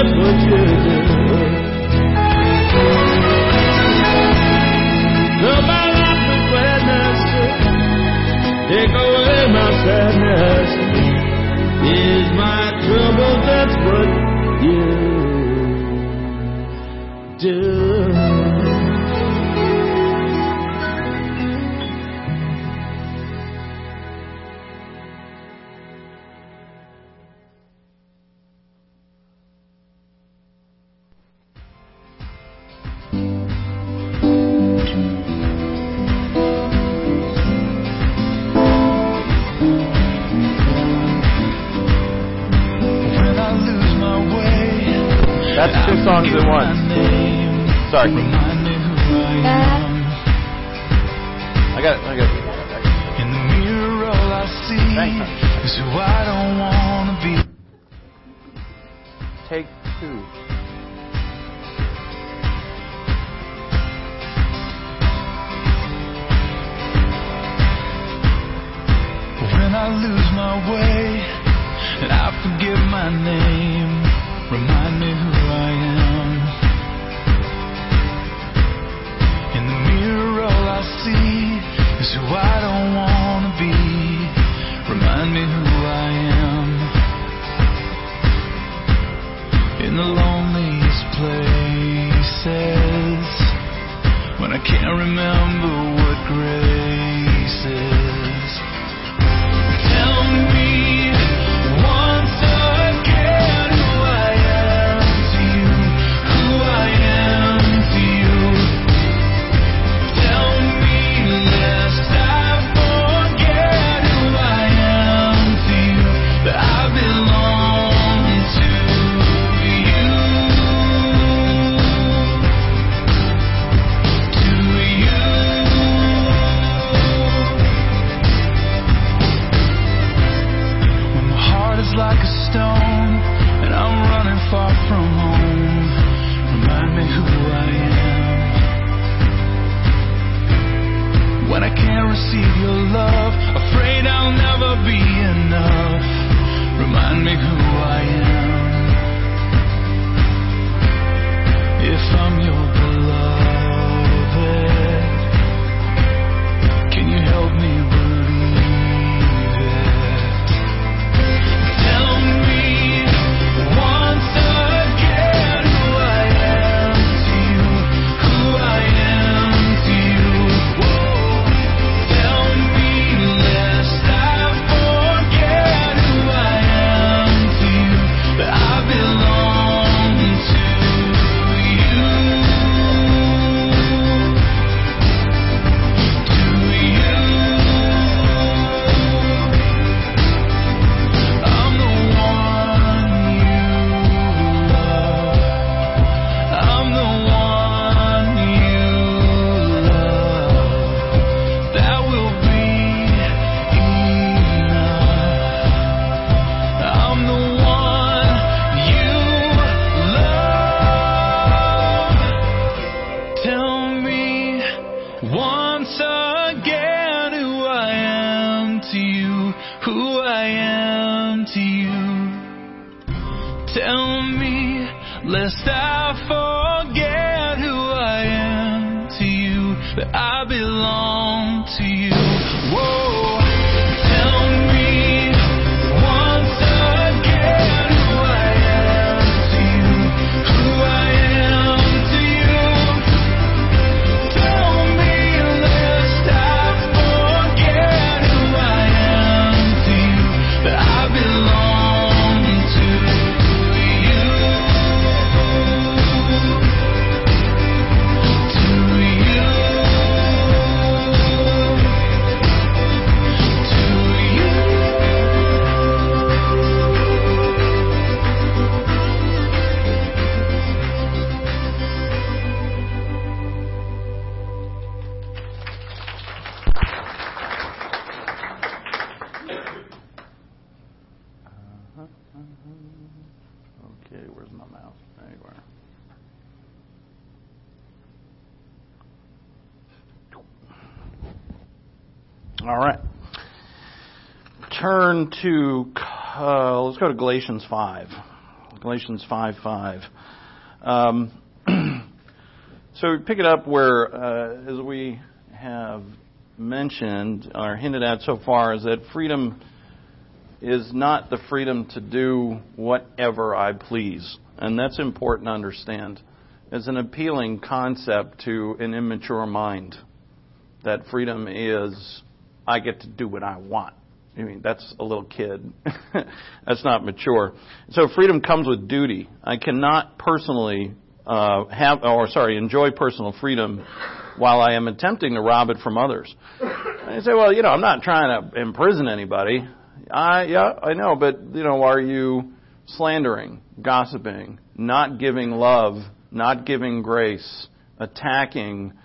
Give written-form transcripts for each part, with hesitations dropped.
that's what you do. Fill my life with gladness, take away my sadness. Ease my trouble, that's what you do. That's two songs at once. Sorry. I got it. In the mirror, all I see is who I don't want to be. Take two. When I lose my way and I forget my name, remind me who I am. In the mirror, all I see is who I don't want to be. Remind me who I am. In the loneliest places, when I can't remember what grace is. Tell me once again who I am to you, who I am to you. Tell me lest I forget who I am to you, that I belong to you. To you. When my heart is like a stone and I'm running far from home, remind me who I am. When I can't receive your love, afraid I'll never be enough, remind me who I am. If I'm your beloved, can you help me believe it? Tell me once again who I am to you, who I am to you. Tell me lest I forget who I am to you, that I belong to you. To you. I'm the one you love. I'm the one you love. That will be enough. I'm the one you love. Tell me once again who I am to you, who I am to you. Tell me lest I forget who I am to you, that I belong to you. Whoa. Tell me once again who I am to you, who I am to you. Tell me lest I forget who I am to you, that I belong to you. To you. Okay, where's my mouse? There you are. All right. Turn to, let's go to Galatians 5. Galatians 5:5. So we pick it up where, as we have mentioned or hinted at so far, is that freedom is not the freedom to do whatever I please. And that's important to understand. It's an appealing concept to an immature mind, that freedom is, I get to do what I want. I mean, that's a little kid. That's not mature. So freedom comes with duty. I cannot personally enjoy personal freedom while I am attempting to rob it from others. And you say, well, I'm not trying to imprison anybody. I know, but, are you slandering, gossiping, not giving love, not giving grace, attacking,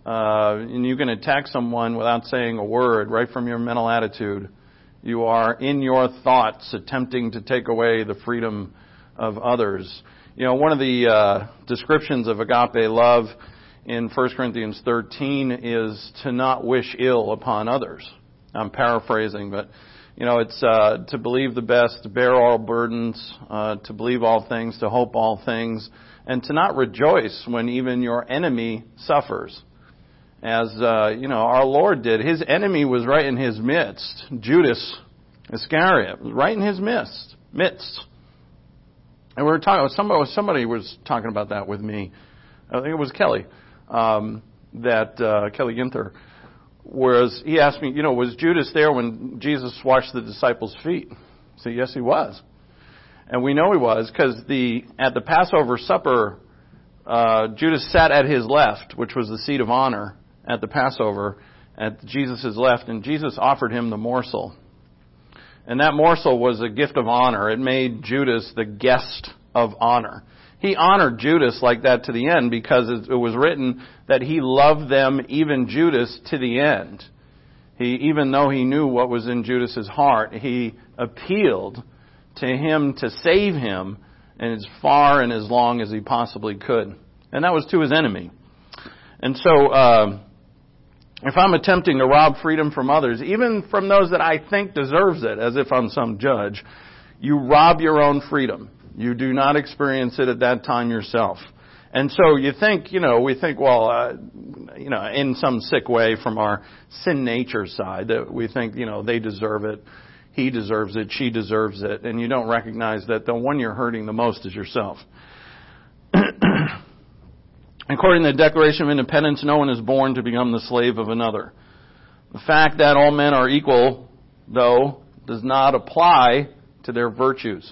and you can attack someone without saying a word, right from your mental attitude. You are, in your thoughts, attempting to take away the freedom of others. One of the descriptions of agape love in 1 Corinthians 13 is to not wish ill upon others. I'm paraphrasing, but, it's to believe the best, to bear all burdens, to believe all things, to hope all things, and to not rejoice when even your enemy suffers. As, our Lord did. His enemy was right in his midst. Judas Iscariot was right in his midst. And we were talking, somebody was talking about that with me. I think it was Kelly, Kelly Ginther. Whereas he asked me, was Judas there when Jesus washed the disciples' feet? I said, yes, he was. And we know he was because at the Passover supper, Judas sat at his left, which was the seat of honor at the Passover, at Jesus' left, and Jesus offered him the morsel. And that morsel was a gift of honor. It made Judas the guest of honor. He honored Judas like that to the end because it was written that he loved them, even Judas, to the end. Even though he knew what was in Judas' heart, he appealed to him to save him and as far and as long as he possibly could. And that was to his enemy. And so, if I'm attempting to rob freedom from others, even from those that I think deserves it, as if I'm some judge, you rob your own freedom. You do not experience it at that time yourself. And so you think, we think, in some sick way from our sin nature side, that we think, they deserve it, he deserves it, she deserves it, and you don't recognize that the one you're hurting the most is yourself. According to the Declaration of Independence, no one is born to become the slave of another. The fact that all men are equal, though, does not apply to their virtues.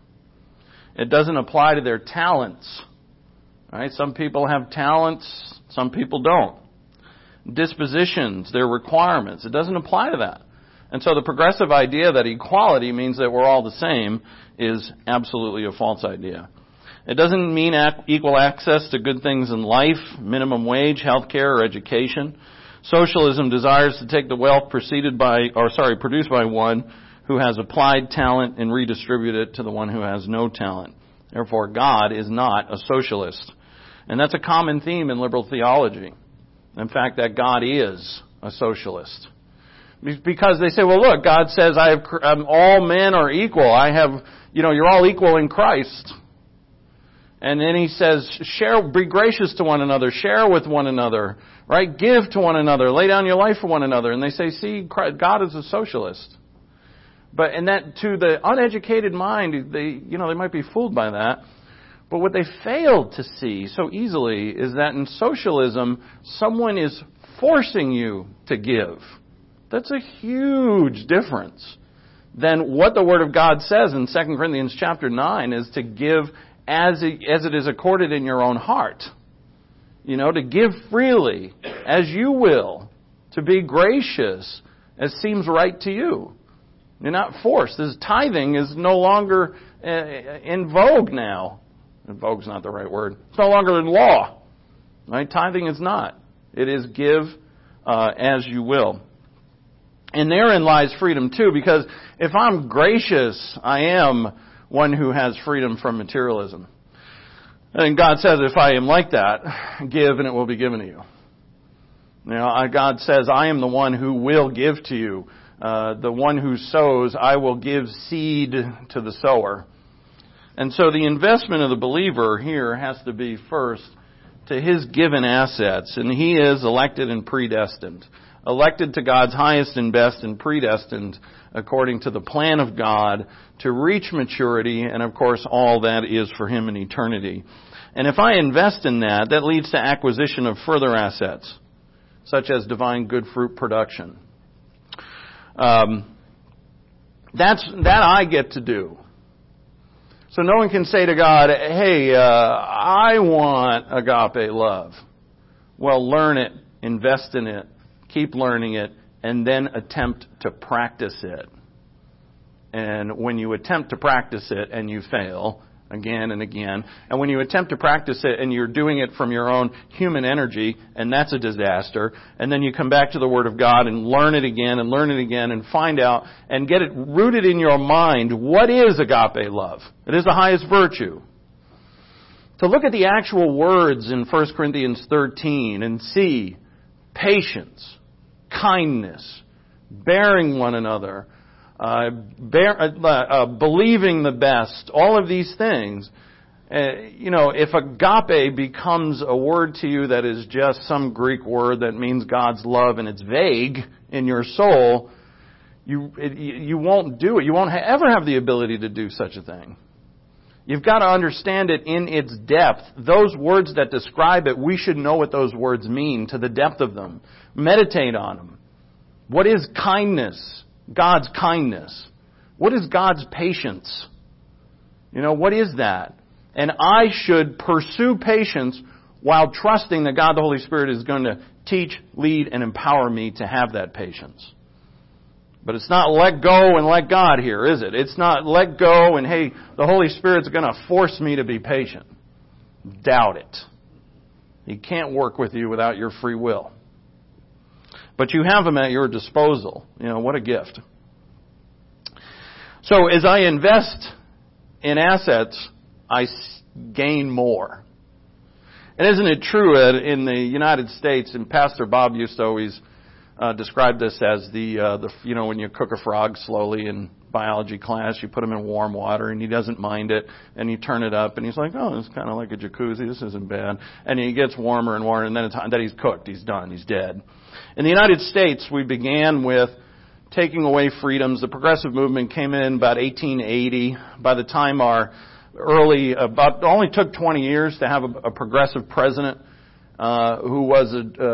It doesn't apply to their talents. Right? Some people have talents, some people don't. Dispositions, their requirements, it doesn't apply to that. And so the progressive idea that equality means that we're all the same is absolutely a false idea. It doesn't mean equal access to good things in life, minimum wage, health care, or education. Socialism desires to take the wealth produced by one who has applied talent and redistribute it to the one who has no talent. Therefore, God is not a socialist. And that's a common theme in liberal theology. In fact, that God is a socialist. Because they say, well, look, God says all men are equal. You're all equal in Christ. And then he says, be gracious to one another, share with one another, right? Give to one another, lay down your life for one another. And they say, see, God is a socialist. And that to the uneducated mind, they might be fooled by that. But what they fail to see so easily is that in socialism, someone is forcing you to give. That's a huge difference than what the Word of God says in 2 Corinthians chapter 9 is to give as it is accorded in your own heart. To give freely as you will, to be gracious as seems right to you. You're not forced. This tithing is no longer in vogue now. Vogue's not the right word. It's no longer in law. Right? Tithing is not. It is give as you will. And therein lies freedom too, because if I'm gracious, I am one who has freedom from materialism. And God says, if I am like that, give and it will be given to you. God says, I am the one who will give to you. The one who sows, I will give seed to the sower. And so the investment of the believer here has to be first to his given assets, and he is elected and predestined. Elected to God's highest and best and predestined according to the plan of God to reach maturity, and of course all that is for him in eternity. And if I invest in that, that leads to acquisition of further assets, such as divine good fruit production. That I get to do. So no one can say to God, hey, I want agape love. Well, learn it, invest in it, keep learning it, and then attempt to practice it. And when you attempt to practice it and you fail again and again, and when you attempt to practice it and you're doing it from your own human energy, and that's a disaster, and then you come back to the Word of God and learn it again and find out and get it rooted in your mind, what is agape love? It is the highest virtue. To look at the actual words in 1 Corinthians 13 and see patience, kindness, bearing one another, believing the best, all of these things. If agape becomes a word to you that is just some Greek word that means God's love and it's vague in your soul, you won't do it. You won't ever have the ability to do such a thing. You've got to understand it in its depth. Those words that describe it, we should know what those words mean to the depth of them. Meditate on them. What is kindness? God's kindness. What is God's patience? What is that? And I should pursue patience while trusting that God the Holy Spirit is going to teach, lead, and empower me to have that patience. But it's not let go and let God here, is it? It's not let go and, hey, the Holy Spirit's going to force me to be patient. Doubt it. He can't work with you without your free will. But you have Him at your disposal. What a gift. So as I invest in assets, I gain more. And isn't it true that in the United States, and Pastor Bob used to always describe this as the when you cook a frog slowly in biology class, you put him in warm water and he doesn't mind it, and you turn it up and he's like, oh, it's kind of like a jacuzzi, this isn't bad. And he gets warmer and warmer, and then he's cooked, he's done, he's dead. In the United States, we began with taking away freedoms. The progressive movement came in about 1880. By the time it only took 20 years to have a progressive president who was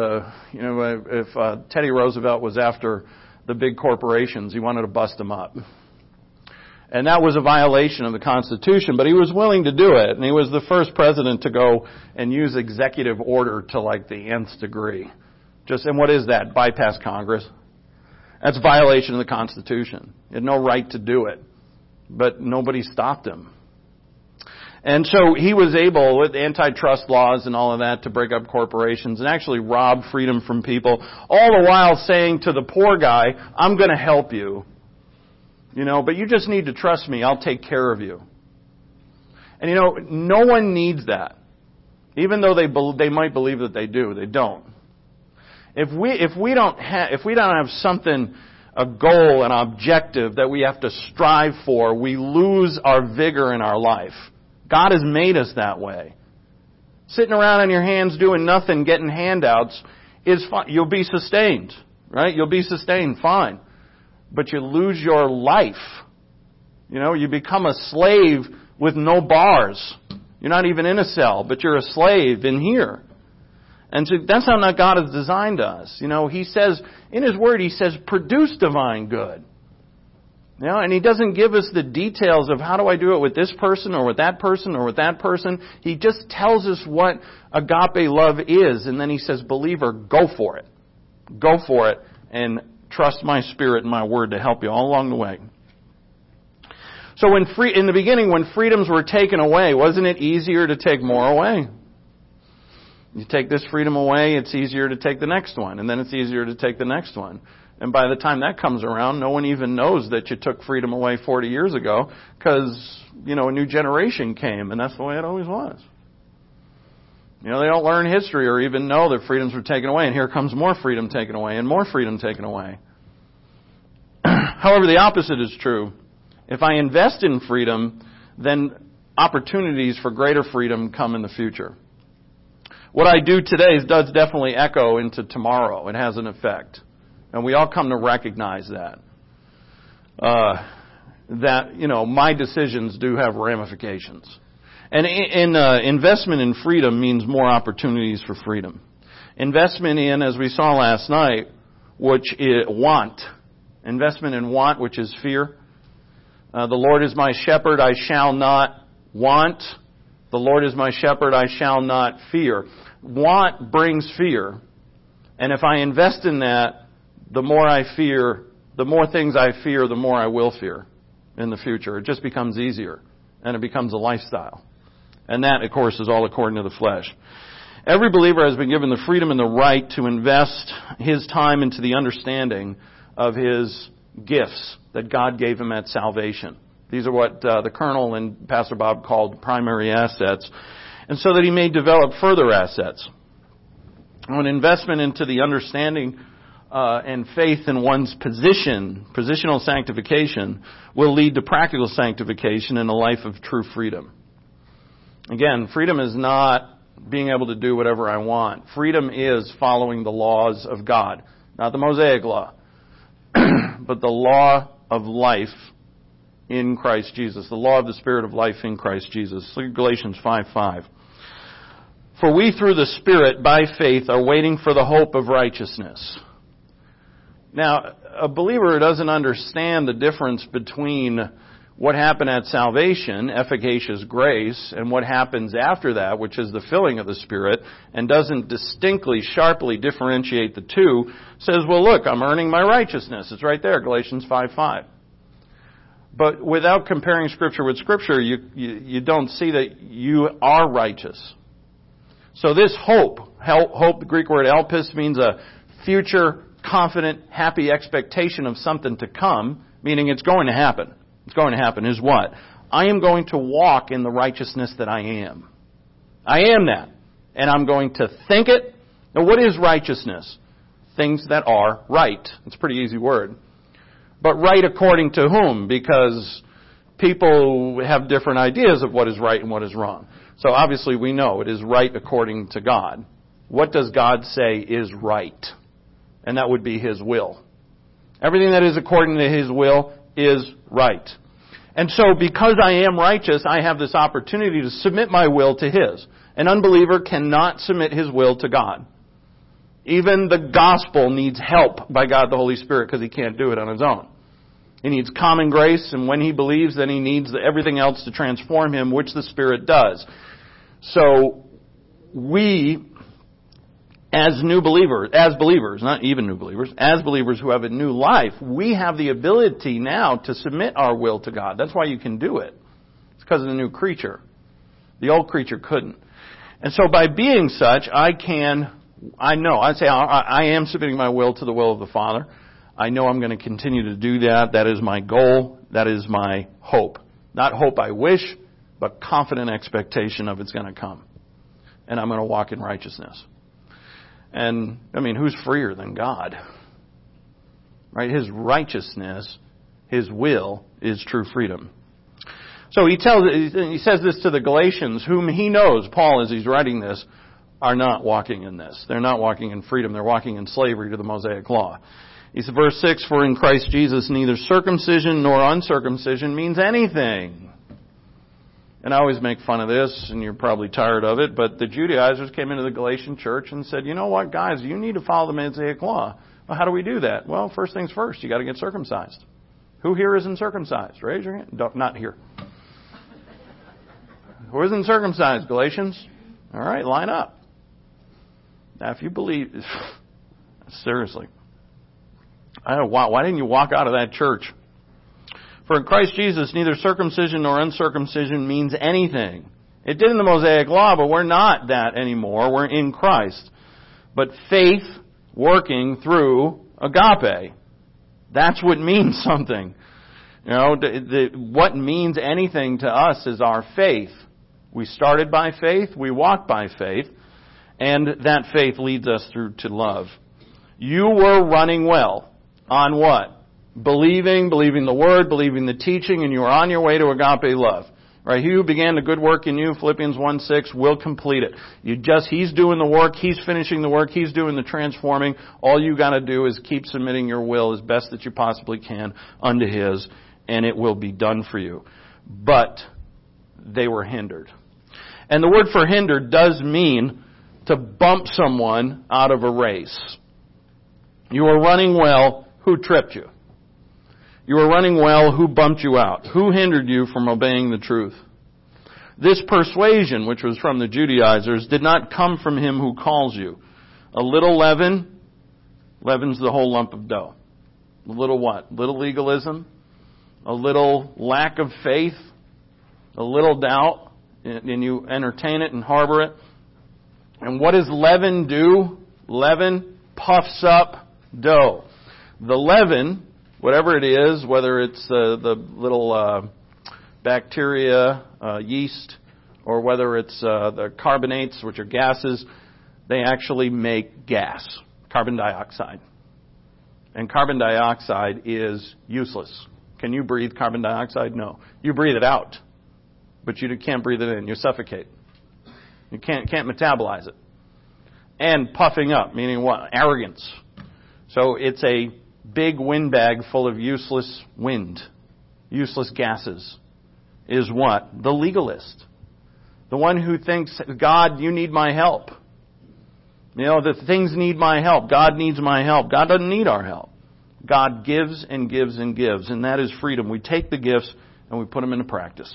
if Teddy Roosevelt was after the big corporations, he wanted to bust them up. And that was a violation of the Constitution, but he was willing to do it. And he was the first president to go and use executive order to like the nth degree. And what is that? Bypass Congress. That's a violation of the Constitution. He had no right to do it. But nobody stopped him. And so he was able, with antitrust laws and all of that, to break up corporations and actually rob freedom from people, all the while saying to the poor guy, I'm going to help you. But you just need to trust me. I'll take care of you. And no one needs that. Even though they might believe that they do, they don't. If we don't have something, a goal, an objective that we have to strive for, we lose our vigor in our life. God has made us that way. Sitting around on your hands doing nothing, getting handouts is fine. You'll be sustained, right? You'll be sustained, fine. But you lose your life. You become a slave with no bars. You're not even in a cell, but you're a slave in here. And so that's how not God has designed us. He says, in His Word, He says, produce divine good. And He doesn't give us the details of how do I do it with this person or with that person or with that person. He just tells us what agape love is. And then He says, believer, go for it. Go for it and trust my Spirit and my Word to help you all along the way. So in the beginning, when freedoms were taken away, wasn't it easier to take more away? You take this freedom away, it's easier to take the next one, and then it's easier to take the next one. And by the time that comes around, no one even knows that you took freedom away 40 years ago because, a new generation came, and that's the way it always was. They don't learn history or even know that freedoms were taken away, and here comes more freedom taken away and more freedom taken away. However, the opposite is true. If I invest in freedom, then opportunities for greater freedom come in the future. What I do today does definitely echo into tomorrow. It has an effect. And we all come to recognize that. My decisions do have ramifications. And investment in freedom means more opportunities for freedom. Investment in, as we saw last night, which is want. Investment in want, which is fear. The Lord is my shepherd, I shall not want. The Lord is my shepherd, I shall not fear. Want brings fear. And if I invest in that, the more things I fear, the more I will fear in the future. It just becomes easier. And it becomes a lifestyle. And that, of course, is all according to the flesh. Every believer has been given the freedom and the right to invest his time into the understanding of his gifts that God gave him at salvation. These are what the Colonel and Pastor Bob called primary assets. And so that he may develop further assets. An investment into the understanding and faith in one's positional sanctification, will lead to practical sanctification and a life of true freedom. Again, freedom is not being able to do whatever I want. Freedom is following the laws of God. Not the Mosaic law, but the law of life in Christ Jesus. The law of the Spirit of life in Christ Jesus. Look at Galatians 5:5. For we through the Spirit, by faith, are waiting for the hope of righteousness. Now, a believer doesn't understand the difference between what happened at salvation, efficacious grace, and what happens after that, which is the filling of the Spirit, and doesn't distinctly, sharply differentiate the two, says, well, look, I'm earning my righteousness. It's right there, Galatians 5:5. But without comparing Scripture with Scripture, you don't see that you are righteous. So this hope, the Greek word elpis, means a future, confident, happy expectation of something to come, meaning it's going to happen. It's going to happen is what? I am going to walk in the righteousness that I am. I am that. And I'm going to think it. Now, what is righteousness? Things that are right. It's a pretty easy word. But right according to whom? Because people have different ideas of what is right and what is wrong. So obviously we know it is right according to God. What does God say is right? And that would be His will. Everything that is according to His will is right. And so because I am righteous, I have this opportunity to submit my will to His. An unbeliever cannot submit his will to God. Even the gospel needs help by God the Holy Spirit because he can't do it on his own. He needs common grace, and when he believes, then he needs everything else to transform him, which the Spirit does. So we, as believers, not even new believers, as believers who have a new life, we have the ability now to submit our will to God. That's why you can do it. It's because of the new creature. The old creature couldn't. And so by being such, I am submitting my will to the will of the Father. I know I'm going to continue to do that. That is my goal. That is my hope. Not hope I wish, but confident expectation of it's going to come. And I'm going to walk in righteousness. And, who's freer than God? Right? His righteousness, His will, is true freedom. So he says this to the Galatians, whom he knows, Paul, as he's writing this, are not walking in this. They're not walking in freedom. They're walking in slavery to the Mosaic law. He said, verse 6, for in Christ Jesus neither circumcision nor uncircumcision means anything. And I always make fun of this, and you're probably tired of it, but the Judaizers came into the Galatian church and said, you know what, guys, you need to follow the Mosaic law. Well, how do we do that? Well, first things first, you got to get circumcised. Who here isn't circumcised? Raise your hand. Not here. Who isn't circumcised? Galatians? All right, line up. Now, if you believe, seriously, why didn't you walk out of that church? For in Christ Jesus, neither circumcision nor uncircumcision means anything. It did in the Mosaic law, but we're not that anymore. We're in Christ. But faith working through agape. That's what means something. What means anything to us is our faith. We started by faith, we walk by faith, and that faith leads us through to love. You were running well. On what? Believing the Word, believing the teaching, and you were on your way to agape love. Right? He who began the good work in you, Philippians 1:6, will complete it. He's doing the work, He's finishing the work, He's doing the transforming. All you got to do is keep submitting your will as best that you possibly can unto His, and it will be done for you. But they were hindered. And the word for hindered does mean to bump someone out of a race. You were running well, who tripped you? You were running well, who bumped you out? Who hindered you from obeying the truth? This persuasion, which was from the Judaizers, did not come from Him who calls you. A little leaven leavens the whole lump of dough. A little what? Little legalism? A little lack of faith? A little doubt? And you entertain it and harbor it. And what does leaven do? Leaven puffs up dough. The leaven, whatever it is, whether it's the little bacteria, yeast, or whether it's the carbonates, which are gases, they actually make gas, carbon dioxide. And carbon dioxide is useless. Can you breathe carbon dioxide? No. You breathe it out, but you can't breathe it in. You suffocate. You can't metabolize it. And puffing up, meaning what? Arrogance. So it's a big windbag full of useless wind, useless gases, is what? The legalist. The one who thinks, God, you need my help. You know, the things need my help. God needs my help. God doesn't need our help. God gives and gives and gives, and that is freedom. We take the gifts and we put them into practice.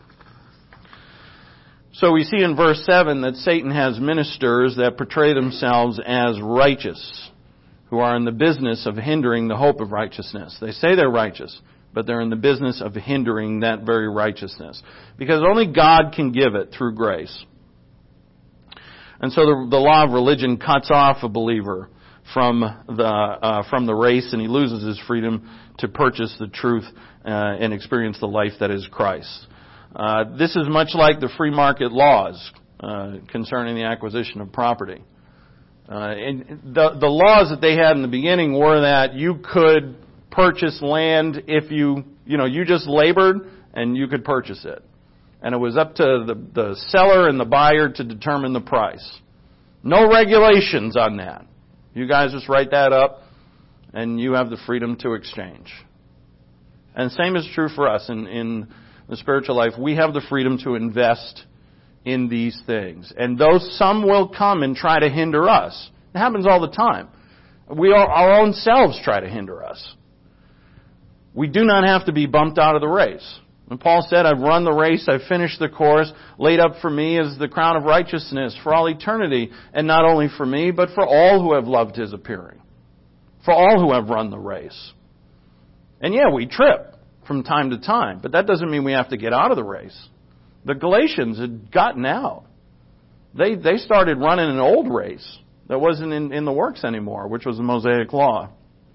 So we see in verse 7 that Satan has ministers that portray themselves as righteous, who are in the business of hindering the hope of righteousness. They say they're righteous, but they're in the business of hindering that very righteousness. Because only God can give it through grace. And so the law of religion cuts off a believer from the race, and he loses his freedom to purchase the truth and experience the life that is Christ. This is much like the free market laws concerning the acquisition of property. And the laws that they had in the beginning were that you could purchase land if you just labored and you could purchase it. And it was up to the seller and the buyer to determine the price. No regulations on that. You guys just write that up and you have the freedom to exchange. And same is true for us in the spiritual life. We have the freedom to invest in these things. And though some will come and try to hinder us, it happens all the time. Our own selves try to hinder us. We do not have to be bumped out of the race. When Paul said, I've run the race, I've finished the course, laid up for me is the crown of righteousness for all eternity, and not only for me, but for all who have loved His appearing. For all who have run the race. And yeah, we trip from time to time, but that doesn't mean we have to get out of the race. The Galatians had gotten out. They started running an old race that wasn't in the works anymore, which was the Mosaic Law.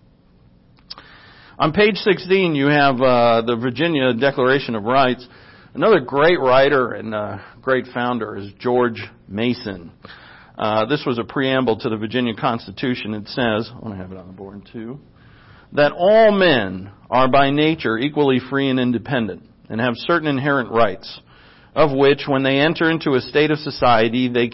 On page 16, you have the Virginia Declaration of Rights. Another great writer and great founder is George Mason. This was a preamble to the Virginia Constitution. It says, I want to have it on the board too, that all men are by nature equally free and independent and have certain inherent rights, of which, when they enter into a state of society, they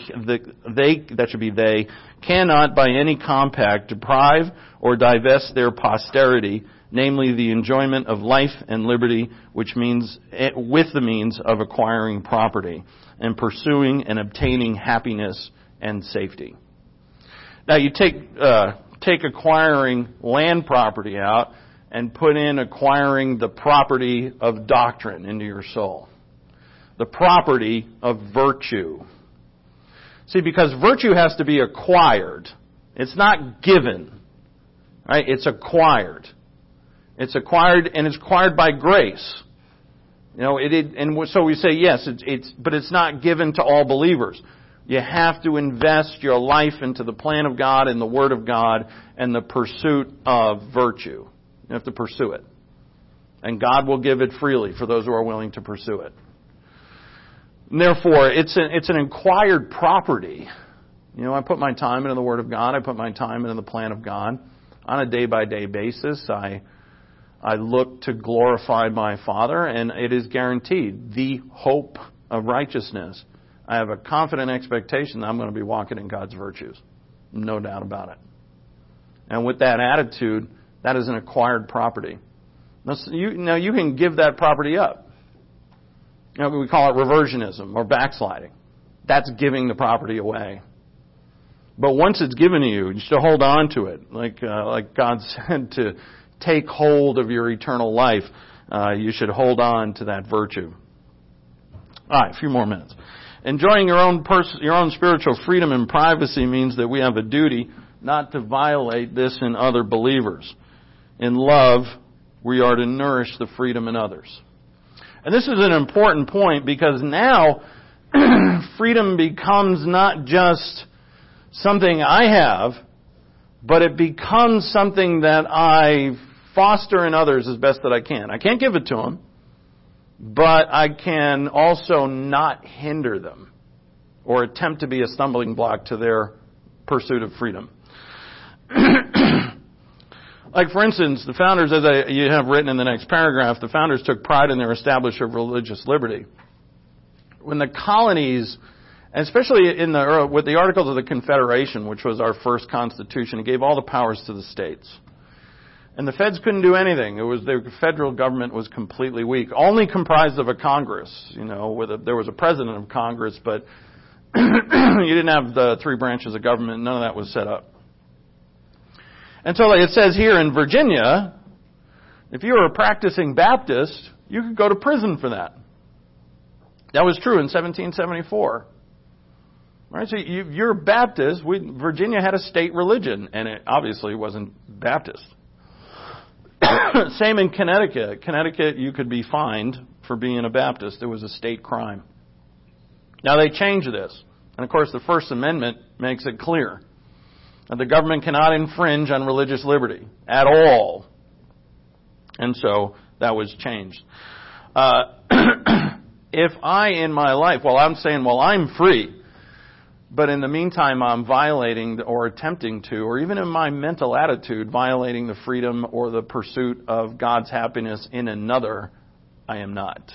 cannot by any compact deprive or divest their posterity, namely the enjoyment of life and liberty, which means with the means of acquiring property and pursuing and obtaining happiness and safety. Now you take acquiring land property out and put in acquiring the property of doctrine into your soul. The property of virtue. See, because virtue has to be acquired. It's not given. Right? It's acquired. It's acquired, and it's acquired by grace. And so we say, yes, but it's not given to all believers. You have to invest your life into the plan of God and the Word of God and the pursuit of virtue. You have to pursue it. And God will give it freely for those who are willing to pursue it. And therefore, it's an acquired property. I put my time into the Word of God. I put my time into the plan of God on a day-by-day basis. I I look to glorify my Father, and it is guaranteed. The hope of righteousness. I have a confident expectation that I'm going to be walking in God's virtues. No doubt about it. And with that attitude, that is an acquired property. Now you can give that property up. We call it reversionism or backsliding. That's giving the property away. But once it's given to you, you should hold on to it. Like God said, to take hold of your eternal life, you should hold on to that virtue. All right, a few more minutes. Enjoying your own spiritual freedom and privacy means that we have a duty not to violate this in other believers. In love, we are to nourish the freedom in others. And this is an important point because now freedom becomes not just something I have, but it becomes something that I foster in others as best that I can. I can't give it to them, but I can also not hinder them or attempt to be a stumbling block to their pursuit of freedom. Like, for instance, the founders, as you have written in the next paragraph, the founders took pride in their establishment of religious liberty. When the colonies, especially with the Articles of the Confederation, which was our first constitution, it gave all the powers to the states. And the feds couldn't do anything. The federal government was completely weak, only comprised of a Congress. There was a president of Congress, but you didn't have the three branches of government. None of that was set up. And so it says here in Virginia, if you were a practicing Baptist, you could go to prison for that. That was true in 1774. Right? So you're a Baptist. Virginia had a state religion, and it obviously wasn't Baptist. Same in Connecticut. Connecticut, you could be fined for being a Baptist. It was a state crime. Now they changed this. And of course the First Amendment makes it clear that the government cannot infringe on religious liberty at all. And so that was changed. If I in my life, I'm free, but in the meantime I'm violating or attempting to, or even in my mental attitude, violating the freedom or the pursuit of God's happiness in another, I am not.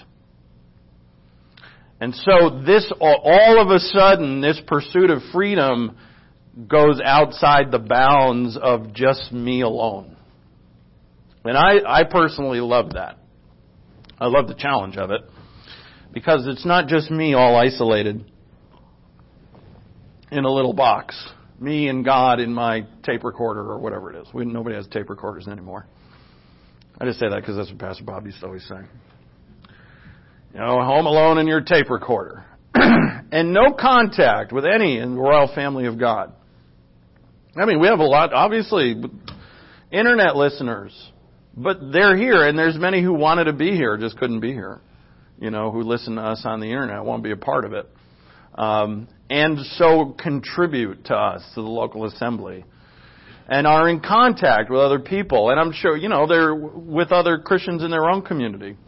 And so all of a sudden, this pursuit of freedom goes outside the bounds of just me alone. And I personally love that. I love the challenge of it. Because it's not just me all isolated in a little box. Me and God in my tape recorder or whatever it is. Nobody has tape recorders anymore. I just say that because that's what Pastor Bob used to always say. Home alone in your tape recorder. And no contact with any in the royal family of God. We have a lot, obviously, internet listeners. But they're here, and there's many who wanted to be here, just couldn't be here. Who listen to us on the internet, won't be a part of it. And so contribute to us, to the local assembly. And are in contact with other people. And I'm sure, they're with other Christians in their own community.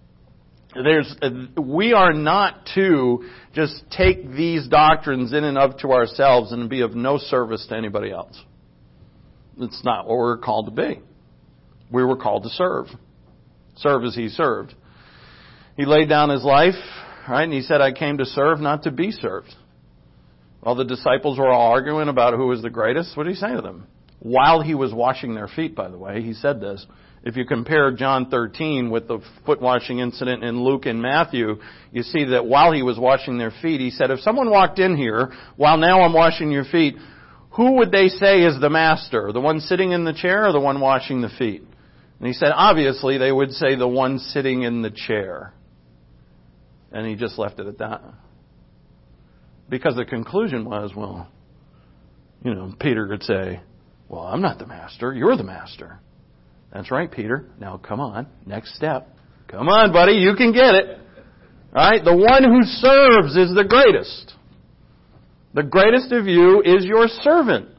We are not to just take these doctrines in and of to ourselves and be of no service to anybody else. It's not what we're called to be. We were called to serve. Serve as He served. He laid down His life, right? And He said, I came to serve, not to be served. While the disciples were all arguing about who was the greatest, what did He say to them? While He was washing their feet, by the way, He said this. If you compare John 13 with the foot washing incident in Luke and Matthew, you see that while He was washing their feet, He said, if someone walked in here while now I'm washing your feet, who would they say is the master? The one sitting in the chair or the one washing the feet? And He said, obviously, they would say the one sitting in the chair. And He just left it at that. Because the conclusion was, Peter could say, well, I'm not the master. You're the master. That's right, Peter. Now, come on. Next step. Come on, buddy. You can get it. All right? The one who serves is the greatest. The greatest of you is your servant.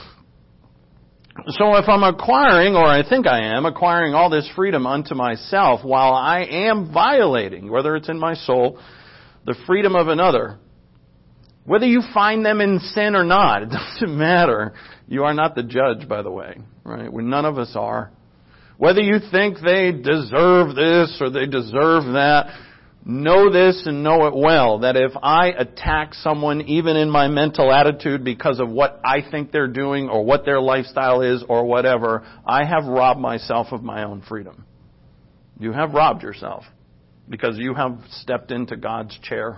So if I'm acquiring, or I think I am, acquiring all this freedom unto myself while I am violating, whether it's in my soul, the freedom of another, whether you find them in sin or not, it doesn't matter. You are not the judge, by the way. Right? None of us are. Whether you think they deserve this or they deserve that, know this and know it well, that if I attack someone even in my mental attitude because of what I think they're doing or what their lifestyle is or whatever, I have robbed myself of my own freedom. You have robbed yourself because you have stepped into God's chair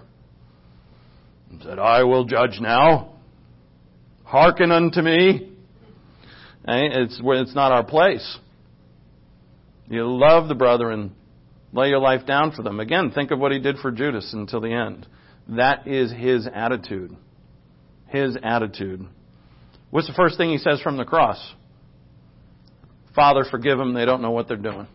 and said, I will judge now. Hearken unto me. It's not our place. You love the brethren. Lay your life down for them. Again, think of what he did for Judas until the end. That is his attitude. His attitude. What's the first thing he says from the cross? Father, forgive them. They don't know what they're doing.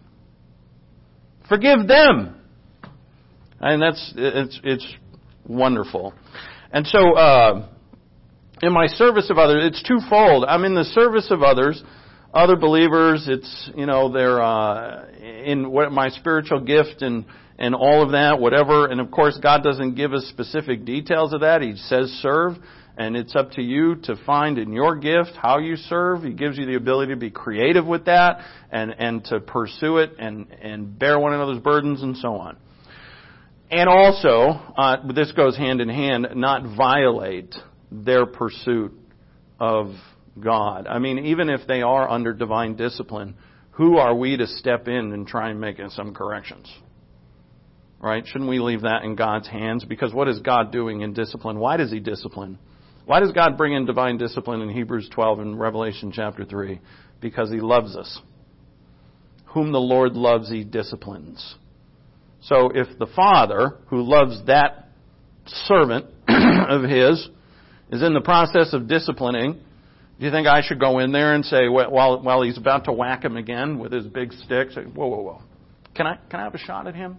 Forgive them. And it's wonderful. And so, in my service of others, it's twofold. I'm in the service of others, other believers. It's, they're in what my spiritual gift and all of that, whatever. And of course, God doesn't give us specific details of that. He says serve, and it's up to you to find in your gift how you serve. He gives you the ability to be creative with that and to pursue it and bear one another's burdens and so on. And also, this goes hand in hand, not violate their pursuit of God. I mean, even if they are under divine discipline, who are we to step in and try and make some corrections? Right? Shouldn't we leave that in God's hands? Because what is God doing in discipline? Why does He discipline? Why does God bring in divine discipline in Hebrews 12 and Revelation chapter 3? Because He loves us. Whom the Lord loves, He disciplines. So if the Father, who loves that servant of His, is in the process of disciplining, do you think I should go in there and say, while he's about to whack him again with his big stick, say, whoa. Can I have a shot at him?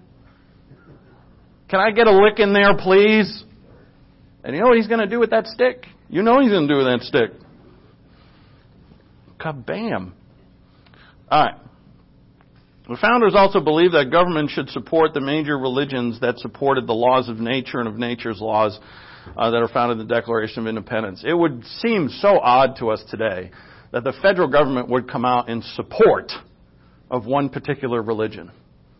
Can I get a lick in there, please? And you know what he's going to do with that stick? You know he's going to do with that stick. Kabam. All right. The founders also believed that government should support the major religions that supported the laws of nature and of nature's laws that are found in the Declaration of Independence. It would seem so odd to us today that the federal government would come out in support of one particular religion.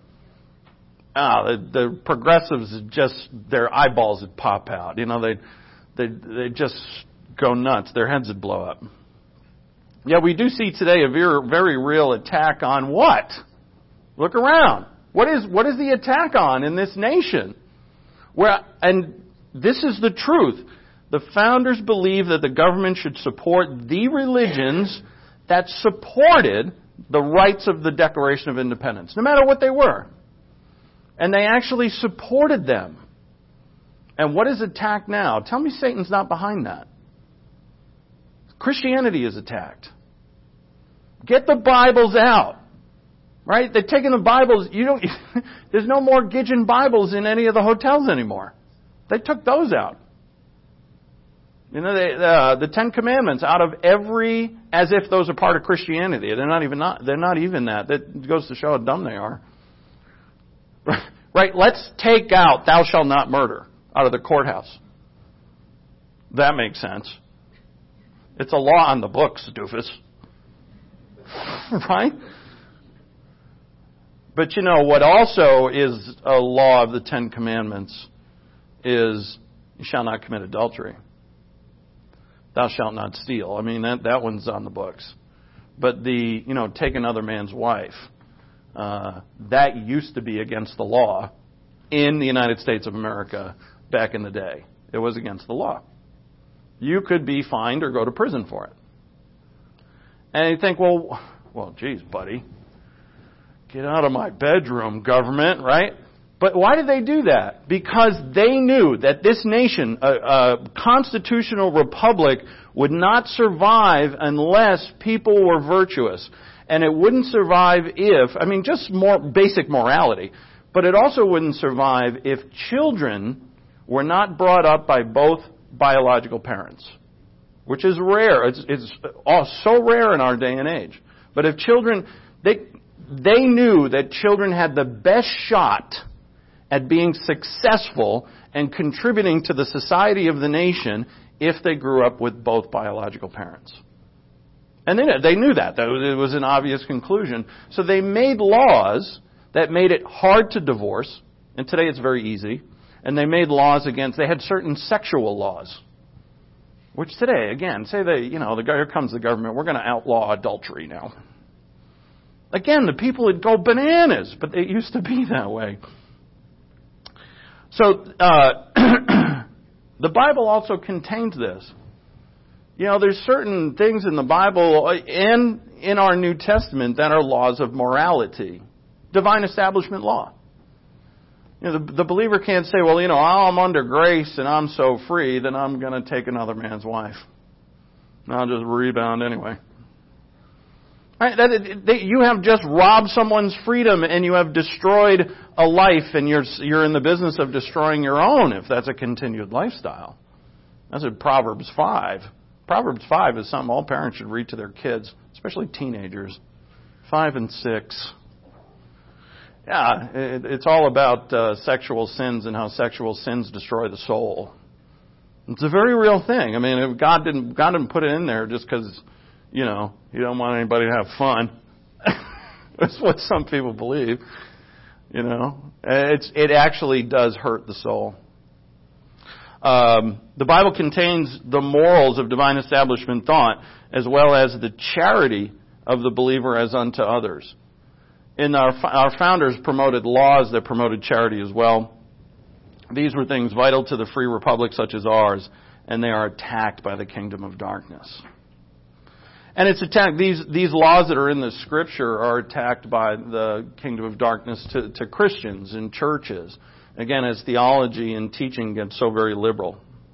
The progressives just, their eyeballs would pop out. They just go nuts. Their heads would blow up. Yeah, we do see today a very real attack on what? Look around. What is the attack on in this nation? And this is the truth. The founders believed that the government should support the religions that supported the rights of the Declaration of Independence, no matter what they were. And they actually supported them. And what is attacked now? Tell me Satan's not behind that. Christianity is attacked. Get the Bibles out. Right? They've taken the Bibles. There's no more Gideon Bibles in any of the hotels anymore. They took those out. The Ten Commandments out of every, as if those are part of Christianity. They're not even that. That goes to show how dumb they are. Right? Let's take out "Thou shalt not murder" out of the courthouse. That makes sense. It's a law on the books, doofus. Right? But what also is a law of the Ten Commandments is you shall not commit adultery. Thou shalt not steal. I mean, that one's on the books. But take another man's wife. That used to be against the law in the United States of America back in the day. It was against the law. You could be fined or go to prison for it. And you think, well, geez, buddy. Get out of my bedroom, government, right? But why did they do that? Because they knew that this nation, a constitutional republic, would not survive unless people were virtuous. And it wouldn't survive just more basic morality, but it also wouldn't survive if children were not brought up by both biological parents, which is rare. It's so rare in our day and age. But if children, they knew that children had the best shot at being successful and contributing to the society of the nation if they grew up with both biological parents. And they knew that. It was an obvious conclusion. So they made laws that made it hard to divorce. And today it's very easy. And they made laws they had certain sexual laws. Which today, again, here comes the government, we're going to outlaw adultery now. Again, the people would go bananas, but it used to be that way. So, the Bible also contains this. There's certain things in the Bible and in our New Testament that are laws of morality. Divine establishment law. The believer can't say, well, I'm under grace and I'm so free that I'm going to take another man's wife. I'll just rebound anyway. Right? You have just robbed someone's freedom and you have destroyed a life, and you're in the business of destroying your own if that's a continued lifestyle. That's in Proverbs 5. Proverbs 5 is something all parents should read to their kids, especially teenagers. 5 and 6. Yeah, it's all about sexual sins and how sexual sins destroy the soul. It's a very real thing. I mean, God didn't put it in there just because, you don't want anybody to have fun. That's what some people believe. It actually does hurt the soul. The Bible contains the morals of divine establishment thought, as well as the charity of the believer as unto others. And our founders promoted laws that promoted charity as well. These were things vital to the free republic such as ours, and they are attacked by the kingdom of darkness. And it's attacked. These laws that are in the Scripture are attacked by the kingdom of darkness to Christians and churches. Again, as theology and teaching gets so very liberal.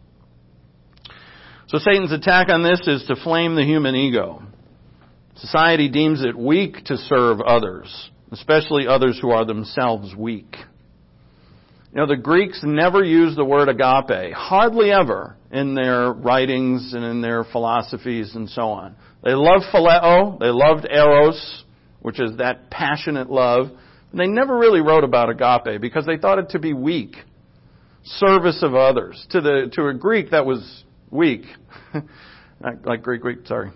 So Satan's attack on this is to flame the human ego. Society deems it weak to serve others, especially others who are themselves weak. The Greeks never used the word agape, hardly ever, in their writings and in their philosophies and so on. They loved phileo, they loved eros, which is that passionate love. And they never really wrote about agape because they thought it to be weak. Service of others. To a Greek, that was weak. Like Greek, sorry.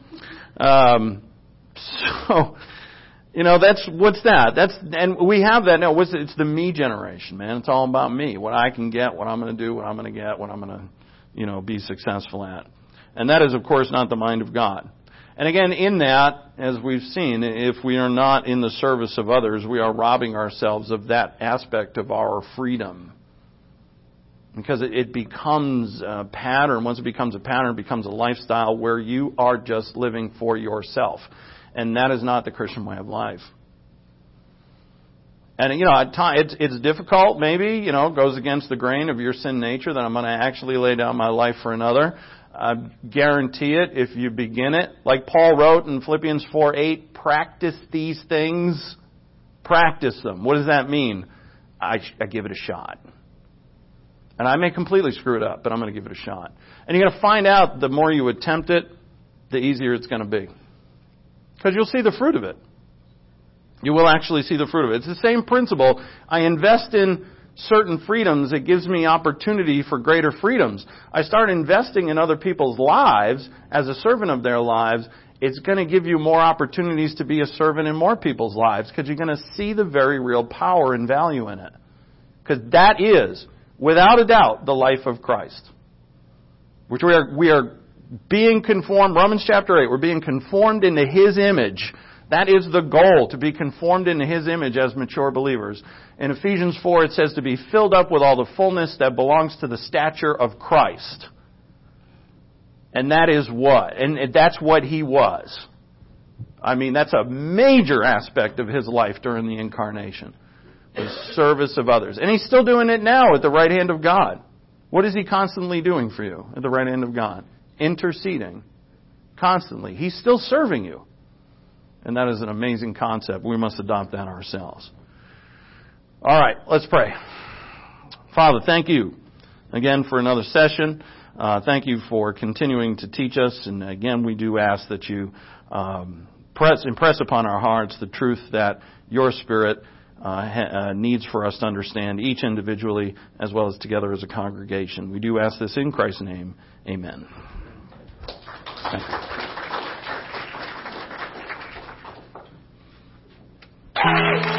What's that? And we have that now. It's the me generation, man. It's all about me. What I can get, what I'm going to do, what I'm going to get, what I'm going to, be successful at. And that is, of course, not the mind of God. And again, in that, as we've seen, if we are not in the service of others, we are robbing ourselves of that aspect of our freedom. Because it becomes a pattern. Once it becomes a pattern, it becomes a lifestyle where you are just living for yourself. And that is not the Christian way of life. And, at times, it's difficult, maybe, goes against the grain of your sin nature that I'm going to actually lay down my life for another. I guarantee it if you begin it. Like Paul wrote in Philippians 4:8, practice these things. Practice them. What does that mean? I give it a shot. And I may completely screw it up, but I'm going to give it a shot. And you're going to find out the more you attempt it, the easier it's going to be. Because you'll see the fruit of it. You will actually see the fruit of it. It's the same principle. I invest in certain freedoms, it gives me opportunity for greater freedoms. I start investing in other people's lives as a servant of their lives, it's going to give you more opportunities to be a servant in more people's lives because you're going to see the very real power and value in it. Because that is, without a doubt, the life of Christ. Which we are being conformed, Romans chapter 8, we're being conformed into His image. That is the goal, to be conformed into His image as mature believers. In Ephesians 4, it says to be filled up with all the fullness that belongs to the stature of Christ. And that is what? And that's what He was. I mean, that's a major aspect of His life during the incarnation. The service of others. And He's still doing it now at the right hand of God. What is He constantly doing for you at the right hand of God? Interceding. Constantly. He's still serving you. And that is an amazing concept. We must adopt that ourselves. All right, let's pray. Father, thank you again for another session. Thank you for continuing to teach us. And again, we do ask that you impress upon our hearts the truth that your Spirit needs for us to understand, each individually as well as together as a congregation. We do ask this in Christ's name. Amen. Thank you. Everybody!